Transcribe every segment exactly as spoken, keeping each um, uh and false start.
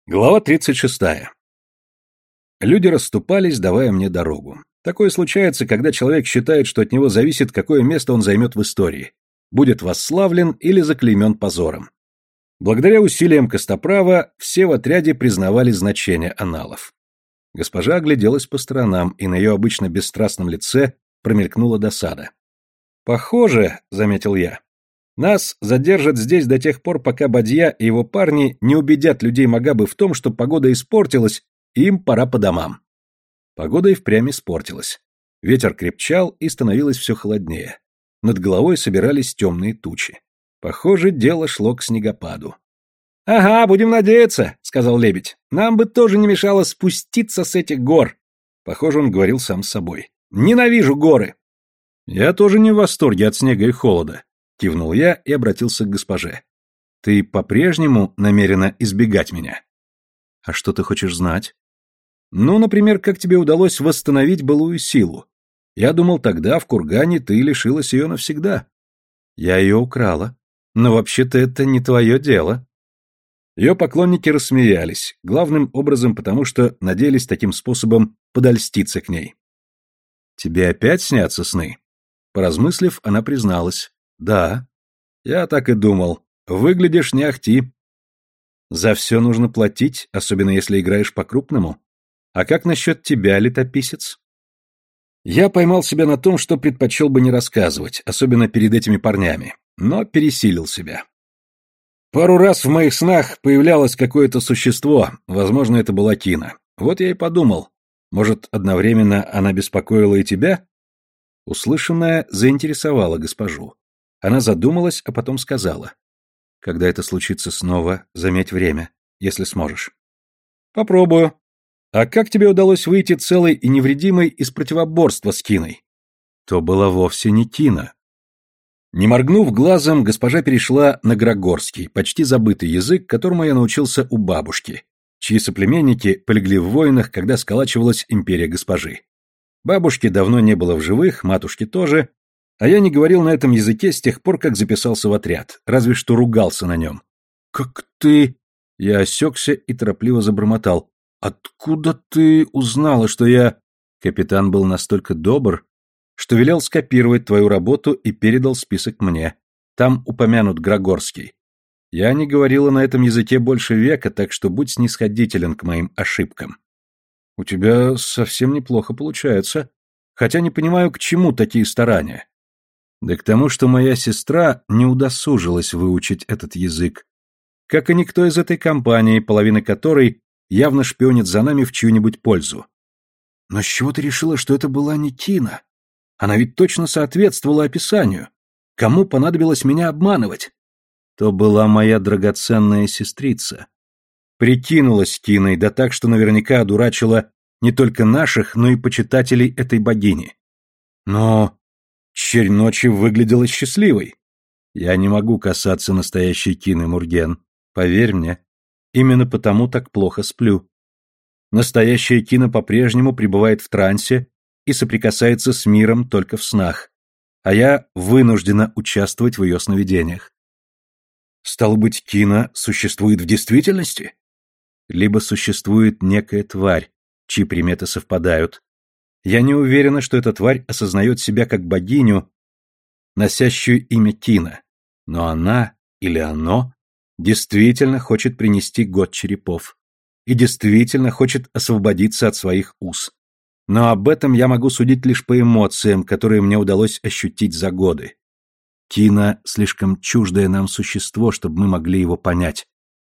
Глава тридцать шестая. Люди расступались, давая мне дорогу. Такое случается, когда человек считает, что от него зависит, какое место он займет в истории, будет восславлен или заклеймен позором. Благодаря усилиям Костоправа все в отряде признавали значение аналов. Госпожа огляделась по сторонам, и на ее обычно бесстрастном лице промелькнула досада. «Похоже, — заметил я, — нас задержат здесь до тех пор, пока Бадья и его парни не убедят людей Магабы в том, что погода испортилась, и им пора по домам». Погода и впрямь испортилась. Ветер крепчал, и становилось все холоднее. Над головой собирались темные тучи. Похоже, дело шло к снегопаду. «Ага, будем надеяться», — сказал лебедь. «Нам бы тоже не мешало спуститься с этих гор». Похоже, он говорил сам с собой. «Ненавижу горы». «Я тоже не в восторге от снега и холода», — кивнул я и обратился к госпоже. «Ты по-прежнему намерена избегать меня?» «А что ты хочешь знать?» «Ну, например, как тебе удалось восстановить былую силу? Я думал, тогда в кургане ты лишилась ее навсегда». «Я ее украла. Но вообще-то это не твое дело». Ее поклонники рассмеялись, главным образом потому, что надеялись таким способом подольститься к ней. «Тебе опять снятся сны?» Поразмыслив, она призналась. «Да». «Я так и думал. Выглядишь не ахти». «За все нужно платить, особенно если играешь по-крупному. А как насчет тебя, летописец?» Я поймал себя на том, что предпочел бы не рассказывать, особенно перед этими парнями, но пересилил себя. Пару раз в моих снах появлялось какое-то существо, возможно, это была Кина. Вот я и подумал, может, одновременно она беспокоила и тебя? Услышанное заинтересовало госпожу. Она задумалась, а потом сказала. «Когда это случится снова, заметь время, если сможешь». «Попробую. А как тебе удалось выйти целой и невредимой из противоборства с Киной?» «То была вовсе не Кина». Не моргнув глазом, госпожа перешла на грагорский, почти забытый язык, которому я научился у бабушки, чьи соплеменники полегли в войнах, когда сколачивалась империя госпожи. Бабушки давно не было в живых, матушки тоже, а я не говорил на этом языке с тех пор, как записался в отряд, разве что ругался на нем. «Как ты...» Я осекся и торопливо забормотал. «Откуда ты узнала, что я...» Капитан был настолько добр, что велел скопировать твою работу и передал список мне. Там упомянут Грагорский. Я не говорила на этом языке больше века, так что будь снисходителен к моим ошибкам. У тебя совсем неплохо получается, хотя не понимаю, к чему такие старания. Да к тому, что моя сестра не удосужилась выучить этот язык, как и никто из этой компании, половина которой явно шпионит за нами в чью-нибудь пользу. Но с чего ты решила, что это была не Кина? Она ведь точно соответствовала описанию. Кому понадобилось меня обманывать? То была моя драгоценная сестрица. Прикинулась Киной, да так, что наверняка одурачила не только наших, но и почитателей этой богини. Но черь ночи выглядела счастливой. Я не могу касаться настоящей Кины, Мурген. Поверь мне, именно потому так плохо сплю. Настоящая Кина по-прежнему пребывает в трансе и соприкасается с миром только в снах, а я вынуждена участвовать в ее сновидениях. Стало быть, Кина существует в действительности? Либо существует некая тварь, чьи приметы совпадают. Я не уверена, что эта тварь осознает себя как богиню, носящую имя Кина, но она или оно действительно хочет принести год черепов и действительно хочет освободиться от своих уз. Но об этом я могу судить лишь по эмоциям, которые мне удалось ощутить за годы. Кина — слишком чуждое нам существо, чтобы мы могли его понять.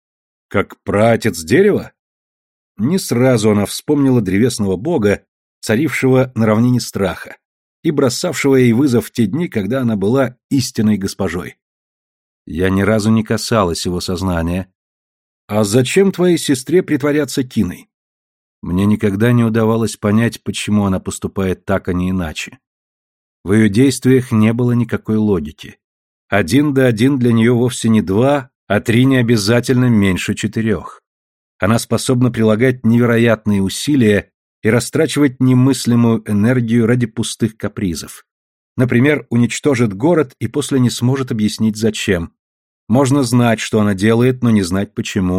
Как праотец дерева? Не сразу она вспомнила древесного бога, царившего на равнине страха, и бросавшего ей вызов в те дни, когда она была истинной госпожой. Я ни разу не касалась его сознания. А зачем твоей сестре притворяться Киной? Мне никогда не удавалось понять, почему она поступает так, а не иначе. В ее действиях не было никакой логики. Один да один для нее вовсе не два, а три не обязательно меньше четырех. Она способна прилагать невероятные усилия и растрачивать немыслимую энергию ради пустых капризов. Например, уничтожит город и после не сможет объяснить зачем. Можно знать, что она делает, но не знать почему,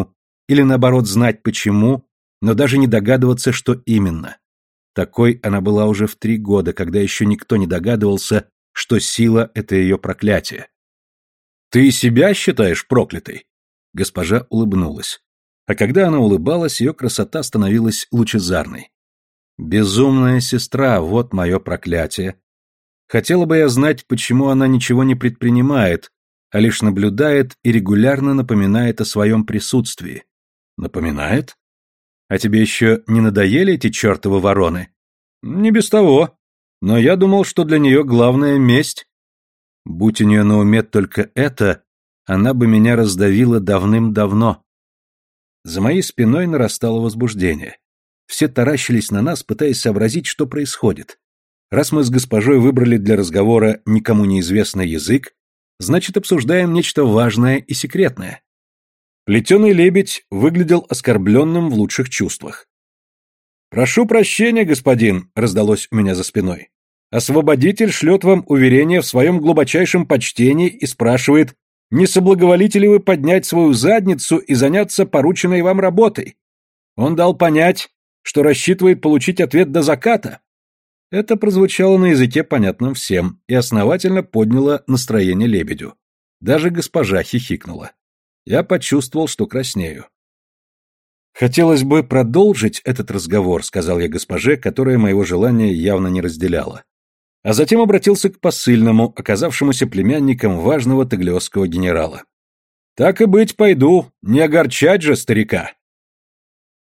или наоборот знать почему, но даже не догадываться, что именно. Такой она была уже в три года, когда еще никто не догадывался, что сила — это ее проклятие. «Ты себя считаешь проклятой?» Госпожа улыбнулась. А когда она улыбалась, ее красота становилась лучезарной. «Безумная сестра, вот мое проклятие. Хотела бы я знать, почему она ничего не предпринимает, а лишь наблюдает и регулярно напоминает о своем присутствии». «Напоминает? А тебе еще не надоели эти чертовы вороны?» «Не без того. Но я думал, что для нее главная месть». «Будь у нее на уме только это, она бы меня раздавила давным-давно». За моей спиной нарастало возбуждение. Все таращились на нас, пытаясь сообразить, что происходит. Раз мы с госпожой выбрали для разговора никому неизвестный язык, значит, обсуждаем нечто важное и секретное. Плетеный лебедь выглядел оскорбленным в лучших чувствах. «Прошу прощения, господин», — раздалось у меня за спиной. «Освободитель шлет вам уверение в своем глубочайшем почтении и спрашивает, не соблаговолите ли вы поднять свою задницу и заняться порученной вам работой? Он дал понять, что рассчитывает получить ответ до заката». Это прозвучало на языке, понятном всем, и основательно подняло настроение лебедю. Даже госпожа хихикнула. Я почувствовал, что краснею. «Хотелось бы продолжить этот разговор», — сказал я госпоже, которая моего желания явно не разделяла. А затем обратился к посыльному, оказавшемуся племянником важного таглиосского генерала. «Так и быть, пойду, не огорчать же старика».